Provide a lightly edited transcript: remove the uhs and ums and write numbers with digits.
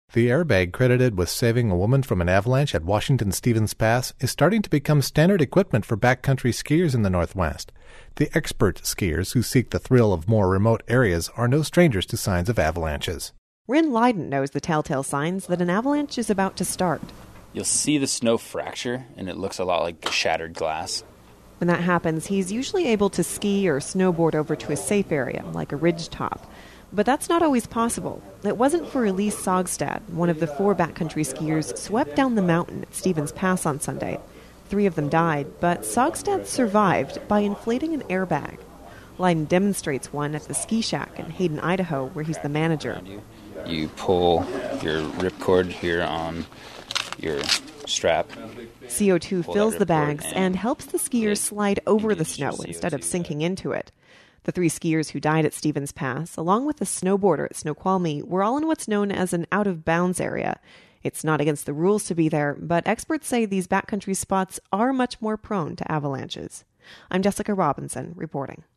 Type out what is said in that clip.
The airbag credited with saving a woman from an avalanche at Washington-Stevens Pass is starting to become standard equipment for backcountry skiers in the Northwest. The expert skiers who seek the thrill of more remote areas are no strangers to signs of avalanches. Ryn Lydon knows the telltale signs that an avalanche is about to start. You'll see the snow fracture, and it looks a lot like shattered glass. When that happens, he's usually able to ski or snowboard over to a safe area, like a ridge top. But that's not always possible. It wasn't for Elise Sogstad, one of the 4 backcountry skiers swept down the mountain at Stevens Pass on Sunday. 3 of them died, but Sogstad survived by inflating an airbag. Lydon demonstrates one at the ski shack in Hayden, Idaho, where he's the manager. You pull your ripcord here on your strap. CO2 fills the bags and helps the skiers slide over the snow instead of sinking into it. The 3 skiers who died at Stevens Pass, along with a snowboarder at Snoqualmie, were all in what's known as an out-of-bounds area. It's not against the rules to be there, but experts say these backcountry spots are much more prone to avalanches. I'm Jessica Robinson, reporting.